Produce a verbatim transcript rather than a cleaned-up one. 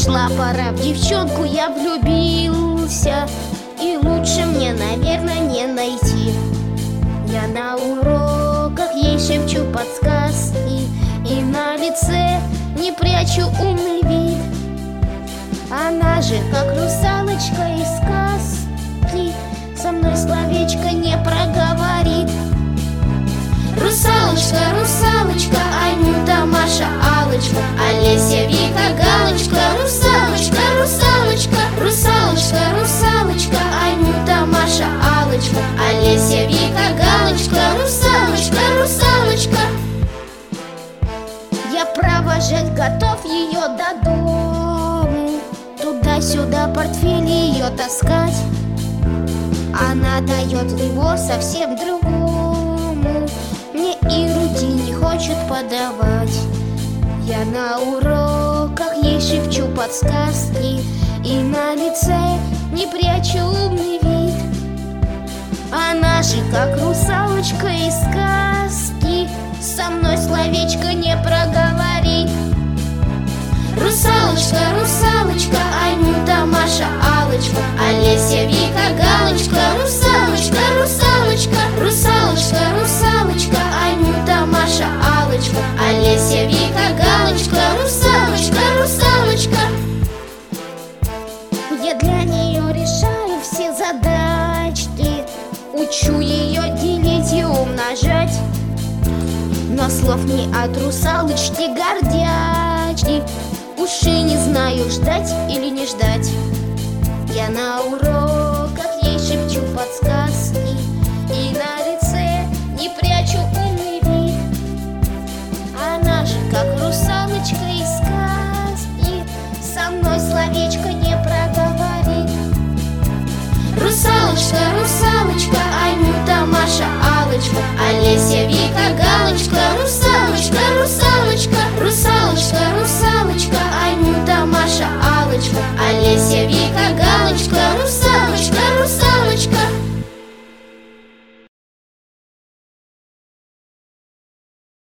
Пришла пора, в девчонку я влюбился, и лучше мне, наверное, не найти. Я на уроках ей шепчу подсказки, и на лице не прячу умный вид. Она же, как русалочка из сказки, со мной словечко не проговорит. Русалочка, русалочка, Анюта, Маша, Аллочка, Олеся, Вика, Галочка. Русалочка, русалочка, русалочка, русалочка, Анюта, Маша, Аллочка, Олеся, Вика, Галочка. Русалочка, русалочка. Я провожать готов ее до дому, туда-сюда портфель ее таскать. Она дает его совсем другому, мне и груди не хочет подавать. Я на уроках ей шепчу подсказки, и на лице не прячу умный вид. Она же, как русалочка из сказки, со мной словечко не проговорит. Русалочка, русалочка, Анюта, Маша, Аллочка, Олеся, Вика, Галочка. Русалочка, русалочка, русалочка, русалочка, Анюта, Маша, Аллочка, Олеся, Вика, Галочка. Русалочка, русалочка. Я для нее решаю все задачки, учу ее делить и умножать. Но слов не от русалочки гордячки, уж и не знаю, ждать или не ждать. Я на уроках ей шепчу подсказки, и на лице не прячу умный вид. Она же, как русалочка из сказки, со мной словечко